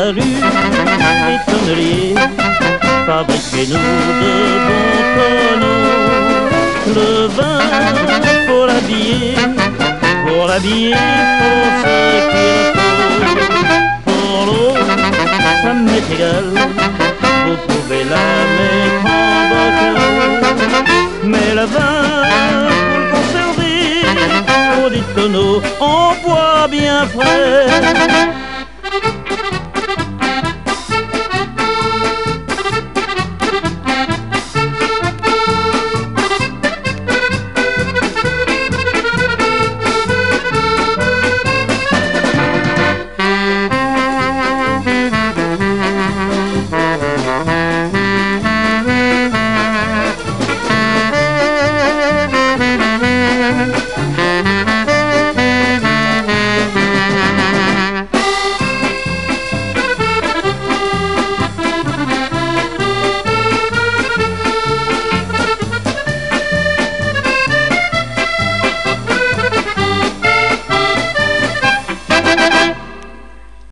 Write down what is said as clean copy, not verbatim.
salut les tonneliers, fabriquez-nous de bons tonneaux. Le vin, faut l'habiller, pour l'habiller, faut ce qu'il faut. Pour l'eau, ça m'est égal, vous pouvez la mettre en bocaux. Mais le vin, pour le conserver, faut des tonneaux en bois bien frais.